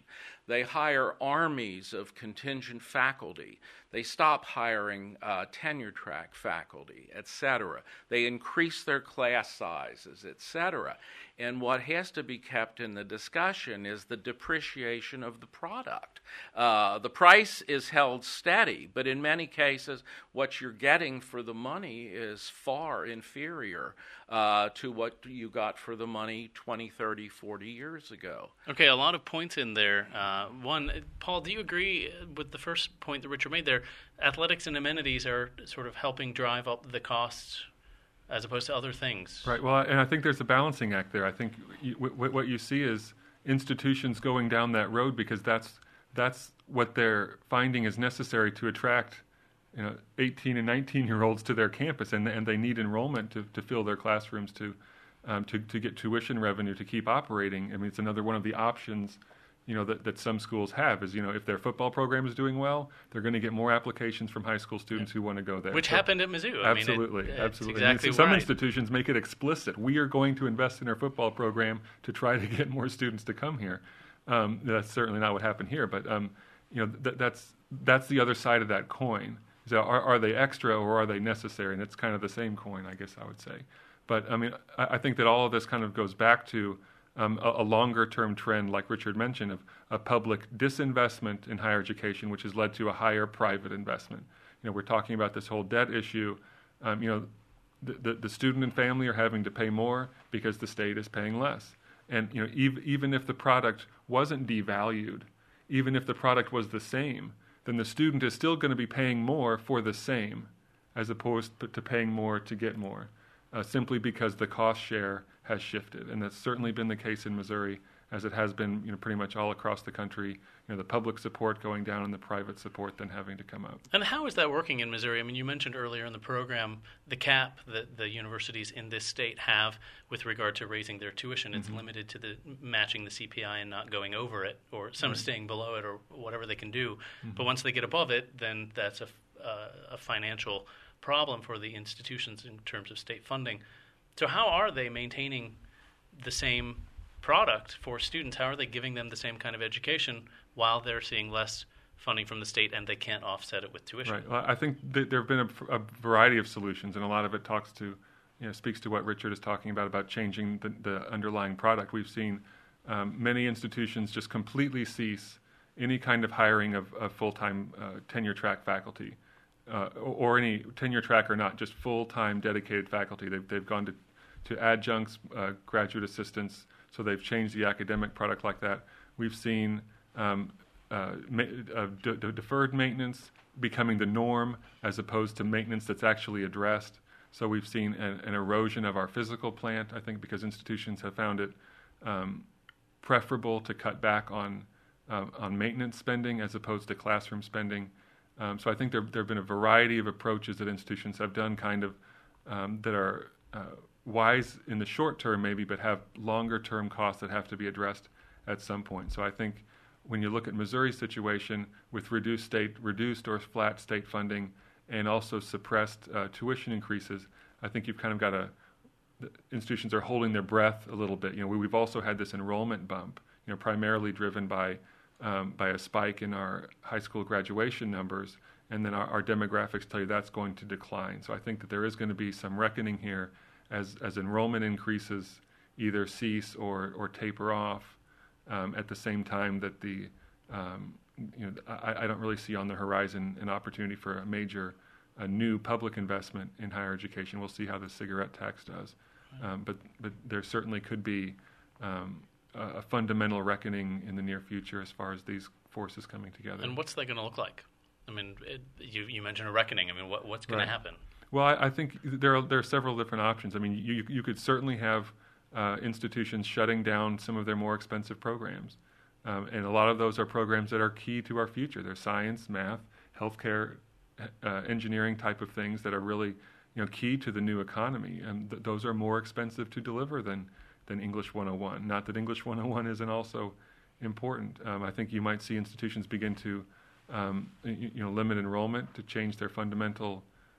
F: They hire armies of contingent faculty. They stop hiring uh, tenure-track faculty, et cetera. They increase their class sizes, et cetera. And what has to be kept in the discussion is the depreciation of the product. Uh, the price is held steady, but in many cases, what you're getting for the money is far inferior uh, to what you got for the money twenty, thirty, forty years ago.
C: Okay, a lot of points in there. Uh, one, Paul, do you agree with the first point that Richard made there? Athletics and amenities are sort of helping drive up the costs as opposed to other things.
D: Right. Well, and I think there's a balancing act there. I think you, w- what you see is institutions going down that road because that's that's what they're finding is necessary to attract, you know, eighteen and nineteen year olds to their campus, and and they need enrollment to, to fill their classrooms to, um, to to get tuition revenue to keep operating. I mean, it's another one of the options, you know, that, that some schools have is, you know, if their football program is doing well, they're going to get more applications from high school students who want to go there.
C: Which
D: so,
C: happened at Mizzou.
D: Absolutely,
C: I mean, it,
D: absolutely.
C: Exactly
D: I mean, so some
C: right.
D: institutions make it explicit. We are going to invest in our football program to try to get more students to come here. Um, that's certainly not what happened here, but um, you know, th- that's that's the other side of that coin. So are, are they extra or are they necessary? And it's kind of the same coin, I guess I would say. But I mean, I, I think that all of this kind of goes back to Um, a, a longer-term trend, like Richard mentioned, of a public disinvestment in higher education, which has led to a higher private investment. You know, we're talking about this whole debt issue. Um, you know, the, the, the student and family are having to pay more because the state is paying less. And you know, ev- even if the product wasn't devalued, even if the product was the same, then the student is still going to be paying more for the same, as opposed to paying more to get more, uh, simply because the cost share has shifted, and that's certainly been the case in Missouri, as it has been, you know, pretty much all across the country. You know, the public support going down and the private support then having to come up.
C: And how is that working in Missouri? I mean, you mentioned earlier in the program the cap that the universities in this state have with regard to raising their tuition. Mm-hmm. It's limited to the matching the C P I and not going over it, or some right. staying below it, or whatever they can do. Mm-hmm. But once they get above it, then that's a, uh, a financial problem for the institutions in terms of state funding. So how are they maintaining the same product for students? How are they giving them the same kind of education while they're seeing less funding from the state and they can't offset it with tuition?
D: Right. Well, I think th- there have been a, a variety of solutions, and a lot of it talks to, you know, speaks to what Richard is talking about, about changing the, the underlying product. We've seen um, many institutions just completely cease any kind of hiring of, of full-time uh, tenure-track faculty. Uh, or, or any tenure track or not, just full-time dedicated faculty. They've, they've gone to, to adjuncts, uh, graduate assistants, so they've changed the academic product like that. We've seen um, uh, ma- uh, de- de- deferred maintenance becoming the norm as opposed to maintenance that's actually addressed. So we've seen an, an erosion of our physical plant, I think, because institutions have found it um, preferable to cut back on, uh, on maintenance spending as opposed to classroom spending. Um, so I think there there have been a variety of approaches that institutions have done kind of um, that are uh, wise in the short term maybe, but have longer term costs that have to be addressed at some point. So I think when you look at Missouri's situation with reduced state, reduced or flat state funding and also suppressed uh, tuition increases, I think you've kind of got a, the institutions are holding their breath a little bit. You know, we, we've also had this enrollment bump, you know, primarily driven by Um, by a spike in our high school graduation numbers, and then our, our demographics tell you that's going to decline. So I think that there is going to be some reckoning here as as enrollment increases either cease or, or taper off um, at the same time that the, um, you know, I, I don't really see on the horizon an opportunity for a major, a new public investment in higher education. We'll see how the cigarette tax does. Um, but, but there certainly could be um, a fundamental reckoning in the near future as far as these forces coming together.
C: And what's that going to look like? I mean, it, you, you mentioned a reckoning. I mean, what, what's going
D: right.
C: to happen?
D: Well, I, I think there are, there are several different options. I mean, you, you could certainly have uh, institutions shutting down some of their more expensive programs. Um, and a lot of those are programs that are key to our future. They're science, math, healthcare, uh, engineering type of things that are really, you know, key to the new economy. And th- those are more expensive to deliver than than English one oh one. Not that English one oh one isn't also important. Um, I think you might see institutions begin to, um, you, you know, limit enrollment to change their fundamental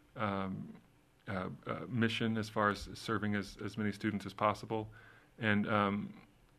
D: um, uh, uh, mission as far as serving as, as many students as possible. And um,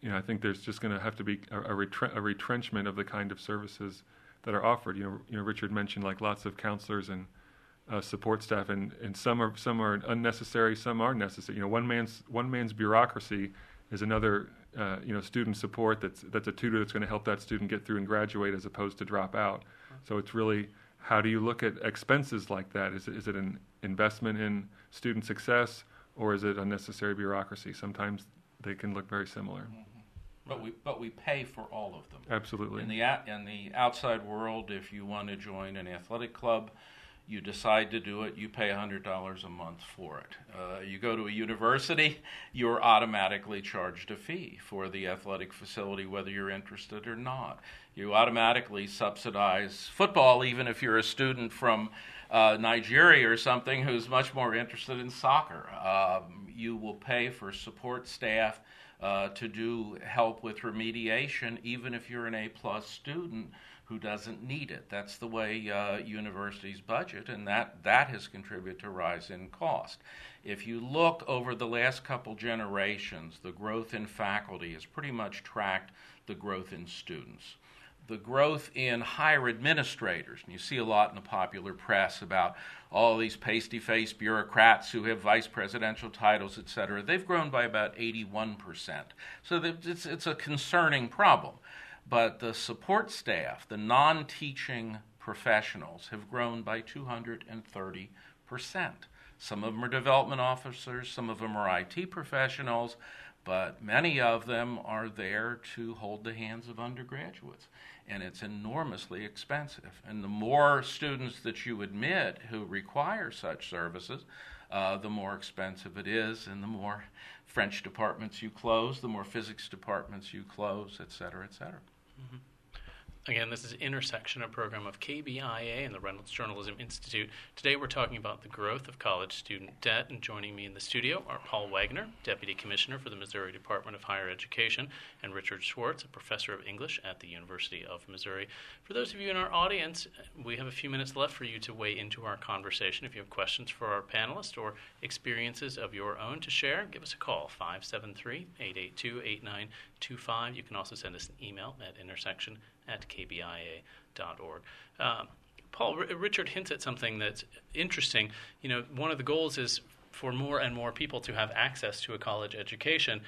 D: you know, I think there's just going to have to be a, a, retre- a retrenchment of the kind of services that are offered. You know, you know, Richard mentioned like lots of counselors and uh, support staff, and, and some are some are unnecessary, some are necessary. You know, one man's one man's bureaucracy is another. Uh, you know, student support that's that's a tutor that's going to help that student get through and graduate as opposed to drop out. So it's really, how do you look at expenses like that? Is it, is it an investment in student success, or is it unnecessary bureaucracy? Sometimes they can look very similar.
F: Mm-hmm. But we but we pay for all of them.
D: Absolutely.
F: In the in the outside world, if you want to join an athletic club, you decide to do it, you pay one hundred dollars a month for it. Uh, you go to a university, you're automatically charged a fee for the athletic facility, whether you're interested or not. You automatically subsidize football, even if you're a student from uh, Nigeria or something who's much more interested in soccer. Um, you will pay for support staff uh, to do help with remediation, even if you're an A-plus student who doesn't need it. That's the way uh, universities budget, and that, that has contributed to a rise in cost. If you look over the last couple generations, the growth in faculty has pretty much tracked the growth in students. The growth in higher administrators, and you see a lot in the popular press about all these pasty-faced bureaucrats who have vice presidential titles, et cetera, they've grown by about eighty-one percent. So it's, it's a concerning problem. But the support staff, the non-teaching professionals, have grown by two hundred thirty percent. Some of them are development officers, some of them are I T professionals, but many of them are there to hold the hands of undergraduates. And it's enormously expensive. And the more students that you admit who require such services, uh, the more expensive it is, and the more French departments you close, the more physics departments you close, et cetera, et cetera.
C: Mm-hmm. Again, this is Intersection, a program of K B I A and the Reynolds Journalism Institute. Today we're talking about the growth of college student debt, and joining me in the studio are Paul Wagner, Deputy Commissioner for the Missouri Department of Higher Education, and Richard Schwartz, a Professor of English at the University of Missouri. For those of you in our audience, we have a few minutes left for you to weigh into our conversation. If you have questions for our panelists or experiences of your own to share, give us a call, five seven three, eight eight two, eight nine two five. You can also send us an email at intersection at k b i a dot org. Um, Paul, R- Richard hints at something that's interesting. You know, one of the goals is for more and more people to have access to a college education.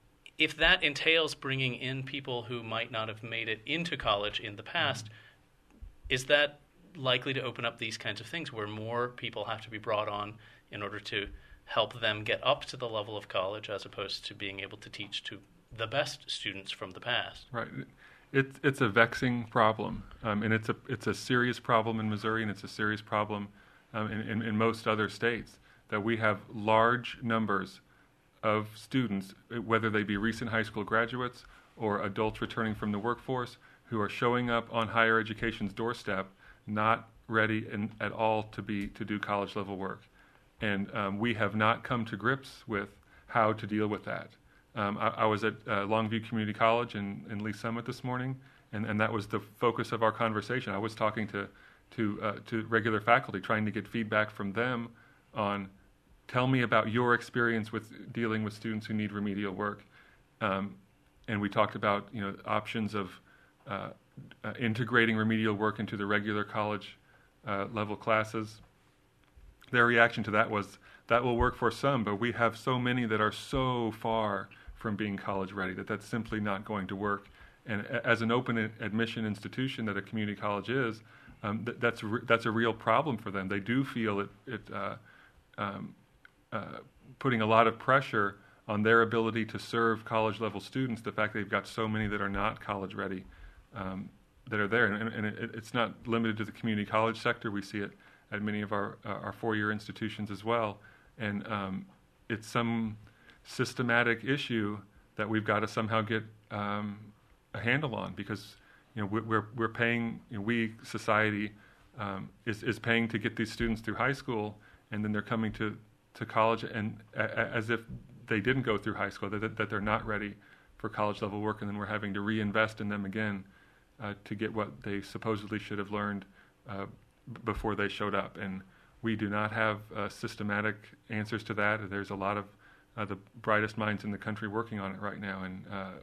C: If that entails bringing in people who might not have made it into college in the past, mm-hmm. is that likely to open up these kinds of things where more people have to be brought on in order to help them get up to the level of college, as opposed to being able to teach to the best students from the past?
D: Right. It's it's a vexing problem, um, and it's a it's a serious problem in Missouri, and it's a serious problem um, in, in, in most other states, that we have large numbers of students, whether they be recent high school graduates or adults returning from the workforce, who are showing up on higher education's doorstep not ready in, at all to be to do college level work, and um, we have not come to grips with how to deal with that. Um, I, I was at uh, Longview Community College in, in Lee Summit this morning, and, and that was the focus of our conversation. I was talking to to uh, to regular faculty, trying to get feedback from them on, tell me about your experience with dealing with students who need remedial work, um, and we talked about you know options of uh, uh, integrating remedial work into the regular college uh, level classes. Their reaction to that was, that will work for some, but we have so many that are so far from being college ready that that's simply not going to work. And as an open admission institution that a community college is, um, th- that's re- that's a real problem for them. They do feel it, it uh, um, uh, putting a lot of pressure on their ability to serve college level students. The fact they've got so many that are not college ready um, that are there, and, and it, it's not limited to the community college sector. We see it at many of our uh, our four-year institutions as well. And um, it's some systematic issue that we've got to somehow get um, a handle on, because you know we're we're paying, you know, we society um, is is paying to get these students through high school, and then they're coming to, to college and a, a, as if they didn't go through high school, that that they're not ready for college level work, and then we're having to reinvest in them again uh, to get what they supposedly should have learned uh, b- before they showed up. And we do not have uh, systematic answers to that. There's a lot of uh, the brightest minds in the country working on it right now, and uh,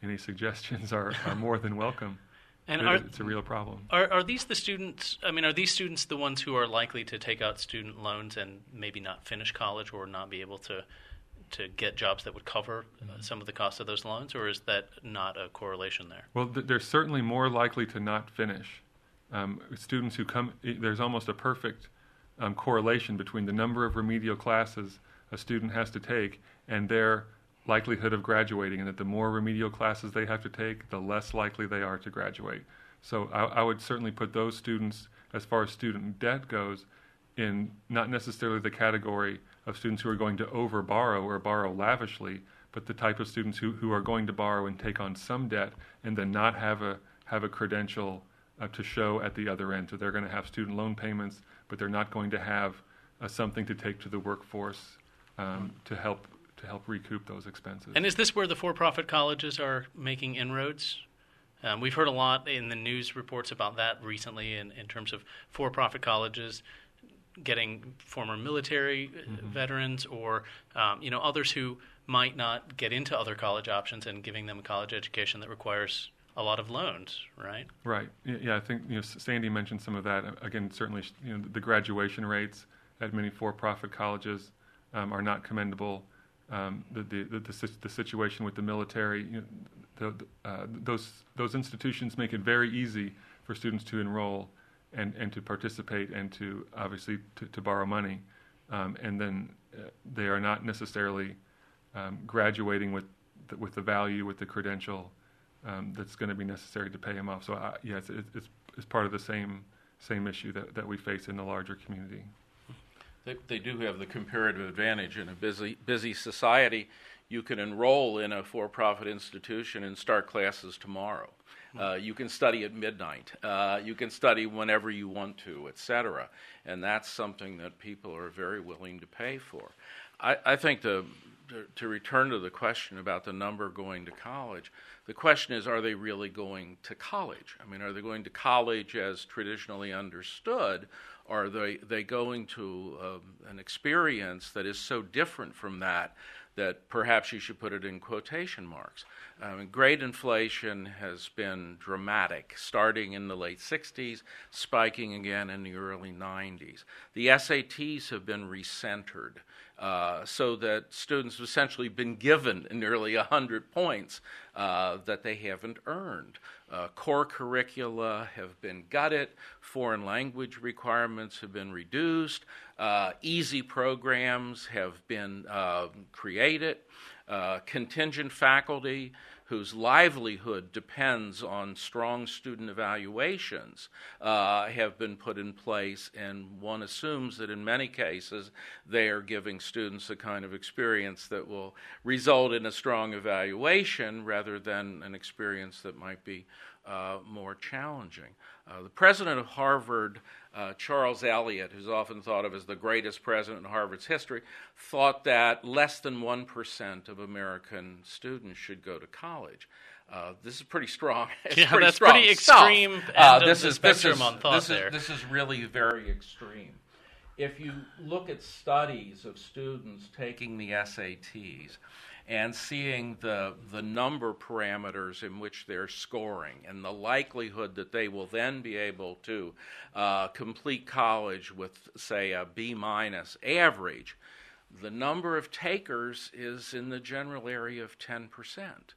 D: any suggestions are, are more than welcome.
C: And
D: But
C: are,
D: it's a real problem.
C: Are are these the students? I mean, are these students the ones who are likely to take out student loans and maybe not finish college or not be able to to get jobs that would cover uh, some of the cost of those loans, or is that not a correlation there?
D: Well, th- they're certainly more likely to not finish. Um, students who come, there's almost a perfect um, correlation between the number of remedial classes a student has to take and their likelihood of graduating, and that the more remedial classes they have to take, the less likely they are to graduate. So I, I would certainly put those students, as far as student debt goes, in not necessarily the category of students who are going to over-borrow or borrow lavishly, but the type of students who, who are going to borrow and take on some debt and then not have a have a credential uh, to show at the other end. So they're going to have student loan payments, but they're not going to have uh, something to take to the workforce um, to help to help recoup those expenses.
C: And is this where the for-profit colleges are making inroads? Um, we've heard a lot in the news reports about that recently in, in terms of for-profit colleges getting former military mm-hmm. veterans or um, you know others who might not get into other college options and giving them a college education that requires a lot of loans, right?
D: Right. Yeah, I think you know Sandy mentioned some of that. Again, certainly you know the graduation rates at many for-profit colleges um, are not commendable. Um, the, the, the, the, the situation with the military, you know, the, uh, those those institutions make it very easy for students to enroll and, and to participate and to obviously to, to borrow money, um, and then uh, they are not necessarily um, graduating with the, with the value, with the credential um, that's going to be necessary to pay them off. So uh, yes, it, it's it's part of the same same issue that, that we face in the larger community.
F: They, they do have the comparative advantage in a busy busy society. You can enroll in a for-profit institution and start classes tomorrow. Uh, you can study at midnight. Uh, you can study whenever you want to, et cetera. And that's something that people are very willing to pay for. I, I think to, to, to return to the question about the number going to college, the question is, are they really going to college? I mean, are they going to college as traditionally understood, or are they, they going to uh, an experience that is so different from that that perhaps you should put it in quotation marks? Um, grade inflation has been dramatic, starting in the late sixties, spiking again in the early nineties. The S A Ts have been recentered uh, so that students have essentially been given nearly one hundred points uh, that they haven't earned. Uh, core curricula have been gutted. Foreign language requirements have been reduced. Uh, easy programs have been uh, created. Uh, contingent faculty whose livelihood depends on strong student evaluations uh, have been put in place, and one assumes that in many cases they are giving students a kind of experience that will result in a strong evaluation rather than an experience that might be uh, more challenging. Uh, the president of Harvard, uh, Charles Eliot, who's often thought of as the greatest president in Harvard's history, thought that less than one percent of American students should go to college. Uh, this is pretty strong. It's
C: yeah,
F: pretty
C: that's
F: strong
C: pretty
F: stuff.
C: extreme end
F: uh,
C: of
F: this
C: the
F: is,
C: spectrum
F: this is,
C: on thought
F: this
C: there.
F: Is, this is really very extreme. If you look at studies of students taking the S A Ts and seeing the the number parameters in which they're scoring and the likelihood that they will then be able to uh, complete college with, say, a B minus average, the number of takers is in the general area of ten percent.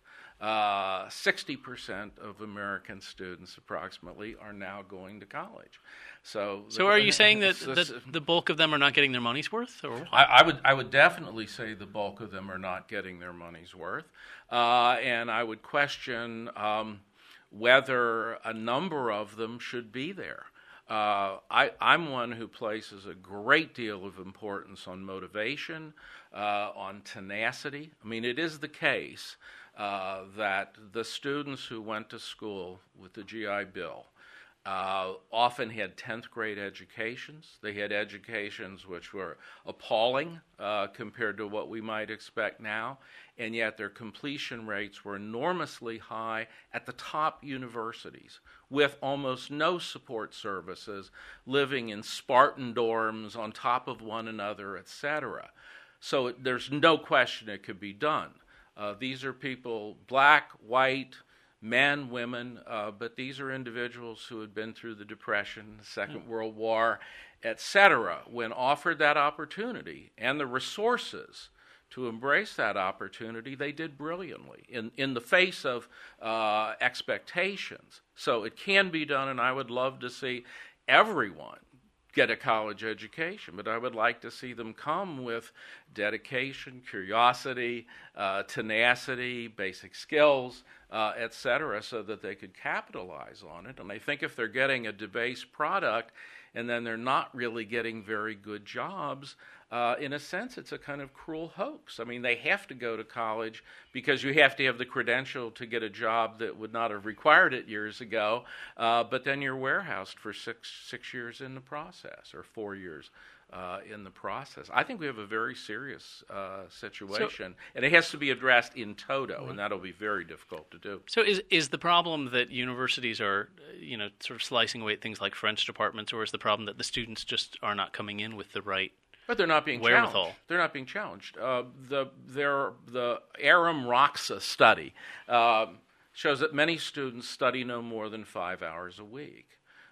F: Uh, sixty percent of American students, approximately, are now going to college. So,
C: so are you saying that, that the bulk of them are not getting their money's worth? Or what?
F: I, I would I would definitely say the bulk of them are not getting their money's worth, uh, and I would question um, whether a number of them should be there. Uh, I, I'm one who places a great deal of importance on motivation, uh, on tenacity. I mean, it is the case uh, that the students who went to school with the G I Bill uh, often had tenth grade educations. They had educations which were appalling uh, compared to what we might expect now, and yet their completion rates were enormously high at the top universities, with almost no support services, living in Spartan dorms on top of one another, et cetera. So it, there's no question it could be done. Uh, these are people, black, white, men, women, uh, but these are individuals who had been through the Depression, the Second mm-hmm. World War, et cetera. When offered that opportunity and the resources to embrace that opportunity, they did brilliantly in, in the face of uh, expectations. So it can be done, and I would love to see everyone get a college education, but I would like to see them come with dedication, curiosity, uh, tenacity, basic skills, uh, et cetera, so that they could capitalize on it. And I think if they're getting a debased product and then they're not really getting very good jobs, uh, in a sense, it's a kind of cruel hoax. I mean, they have to go to college because you have to have the credential to get a job that would not have required it years ago, uh, but then you're warehoused for six six years in the process, or four years uh, in the process. I think we have a very serious uh, situation, so, and it has to be addressed in toto, right. and that'll be very difficult to do.
C: So is is the problem that universities are, you know, sort of slicing away at things like French departments, or is the problem that the students just are not coming in with the right
F: But they're not being
C: wherewithal?
F: challenged. They're not being challenged. Uh, the their, the Aram-Roxa study uh, shows that many students study no more than five hours a week.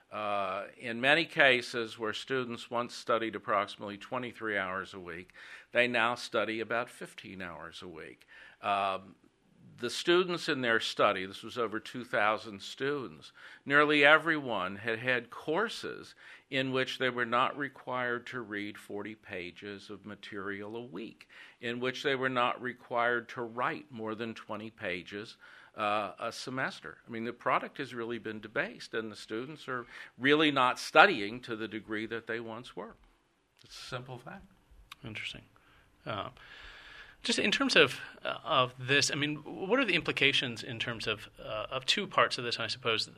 F: Uh, in many cases where students once studied approximately twenty-three hours a week, they now study about fifteen hours a week. Um, the students in their study, this was over two thousand students, nearly everyone had had courses in which they were not required to read forty pages of material a week, in which they were not required to write more than twenty pages uh, a semester. I mean, the product has really been debased, and the students are really not studying to the degree that they once were. It's a simple fact.
C: Interesting. Uh, just in terms of uh, of this, I mean, what are the implications in terms of uh, of two parts of this, I suppose?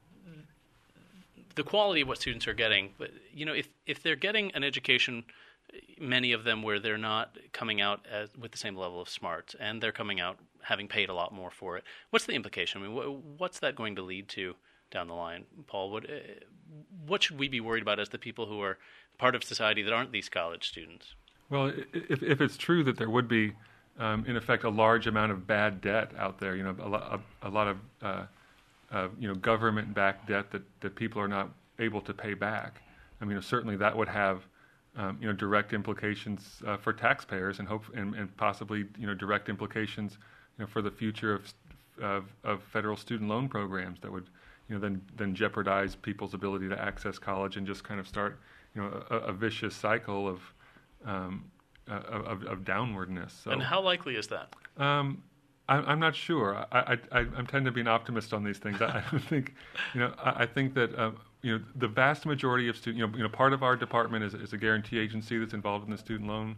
C: The quality of what students are getting, but you know, if if they're getting an education, many of them where they're not coming out as, with the same level of smarts, and they're coming out having paid a lot more for it. What's the implication? I mean, wh- what's that going to lead to down the line, Paul? What uh, what should we be worried about as the people who are part of society that aren't these college students?
D: Well, if if it's true that there would be, um, in effect, a large amount of bad debt out there, you know, a, lo- a, a lot of uh, Uh, you know, government-backed debt that, that people are not able to pay back. I mean, certainly that would have, um, you know, direct implications uh, for taxpayers, and hope, and, and possibly, you know, direct implications, you know, for the future of, of of federal student loan programs that would, you know, then then jeopardize people's ability to access college and just kind of start, you know, a, a vicious cycle of um, uh, of, of downwardness. So,
C: and how likely is that?
D: Um, I'm not sure. I, I, I tend to be an optimist on these things. I, I think, you know, I, I think that uh, you know the vast majority of students, you know, you know, part of our department is, is a guarantee agency that's involved in the student loan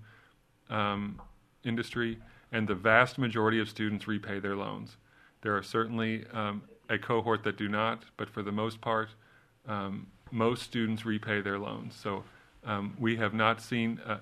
D: um, industry, and the vast majority of students repay their loans. There are certainly um, a cohort that do not, but for the most part, um, most students repay their loans. So um, we have not seen a,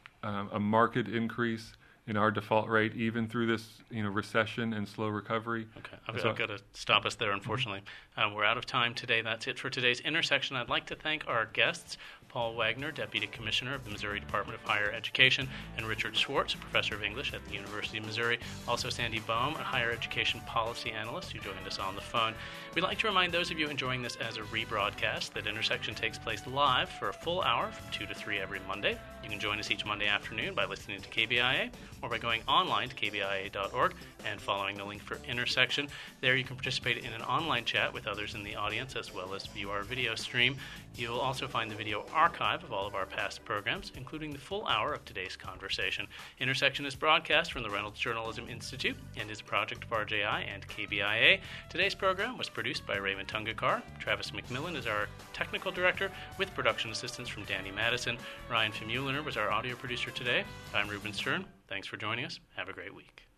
D: a marked increase in our default rate, even through this, you know, recession and slow recovery.
C: Okay, I've,
D: so,
C: I've got to stop us there, unfortunately. Uh, we're out of time today. That's it for today's Intersection. I'd like to thank our guests, Paul Wagner, Deputy Commissioner of the Missouri Department of Higher Education, and Richard Schwartz, Professor of English at the University of Missouri. Also, Sandy Boehm, a Higher Education Policy Analyst, who joined us on the phone. We'd like to remind those of you enjoying this as a rebroadcast that Intersection takes place live for a full hour from two to three every Monday. You can join us each Monday afternoon by listening to K B I A or by going online to k b i a dot org and following the link for Intersection. There you can participate in an online chat with others in the audience as well as view our video stream. You'll also find the video archive of all of our past programs, including the full hour of today's conversation. Intersection is broadcast from the Reynolds Journalism Institute and is a project of R J I and K B I A. Today's program was produced by Raymond Tungakar. Travis McMillan is our technical director, with production assistance from Danny Madison. Ryan Famuliner was our audio producer today. I'm Ruben Stern. Thanks for joining us. Have a great week.